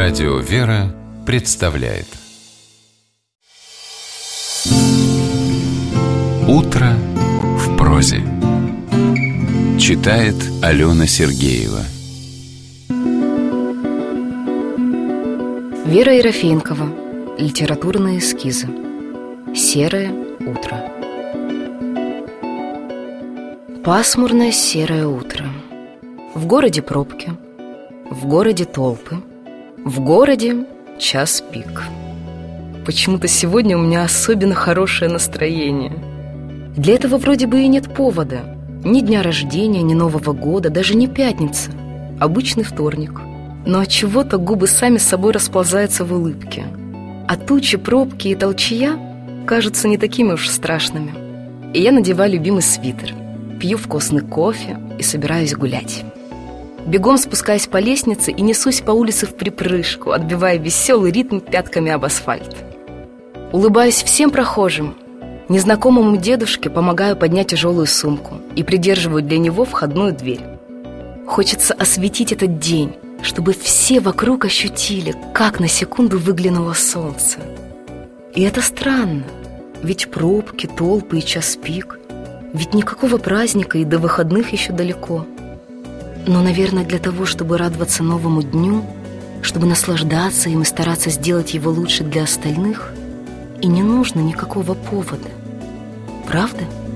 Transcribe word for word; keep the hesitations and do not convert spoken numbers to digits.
Радио «Вера» представляет «Утро в прозе». Читает Алена Сергеева. Вера Ерофеенкова. Литературные эскизы. Серое утро. Пасмурное серое утро. В городе пробки, в городе толпы, в городе час пик. Почему-то сегодня у меня особенно хорошее настроение. Для этого вроде бы и нет повода. Ни дня рождения, ни Нового года, даже не пятница. Обычный вторник. Но отчего-то губы сами собой расползаются в улыбке. А тучи, пробки и толчья кажутся не такими уж страшными. И я надеваю любимый свитер, пью вкусный кофе и собираюсь гулять. Бегом спускаюсь по лестнице и несусь по улице вприпрыжку, отбивая веселый ритм пятками об асфальт. Улыбаюсь всем прохожим. Незнакомому дедушке помогаю поднять тяжелую сумку и придерживаю для него входную дверь. Хочется осветить этот день, чтобы все вокруг ощутили, как на секунду выглянуло солнце. И это странно, ведь пробки, толпы и час пик, ведь никакого праздника и до выходных еще далеко. Но, наверное, для того, чтобы радоваться новому дню, чтобы наслаждаться им и стараться сделать его лучше для остальных, и не нужно никакого повода. Правда?